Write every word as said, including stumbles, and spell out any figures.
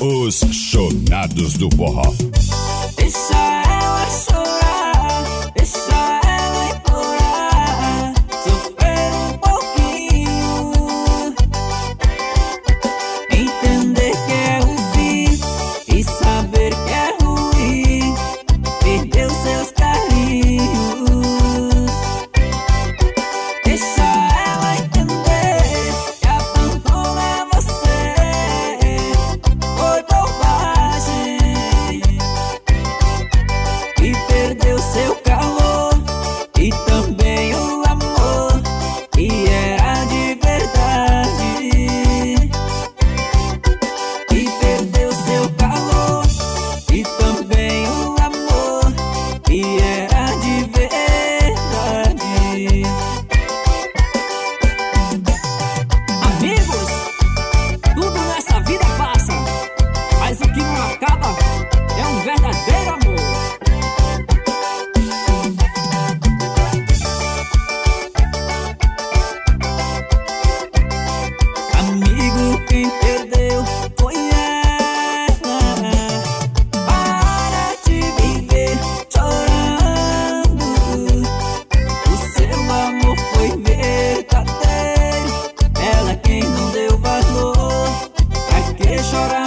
Os Chonados do Forró. Deixa ela chorar, deixa ela implorar, sofrer um pouquinho, entender que é um fim e saber que é ruim perder os seus carinhos. Deixa ela entender que abandonar você foi bobagem e perdeu seu calor e também o amor que era de verdade. E perdeu seu calor e também o amor que era de verdade. Amigos, tudo nessa vida passa, mas o que não acaba é um verdadeiro amor. Amigo, quem perdeu foi ela. Para de viver chorando, o seu amor foi verdadeiro. Ela quem não deu valor, pra que chorar?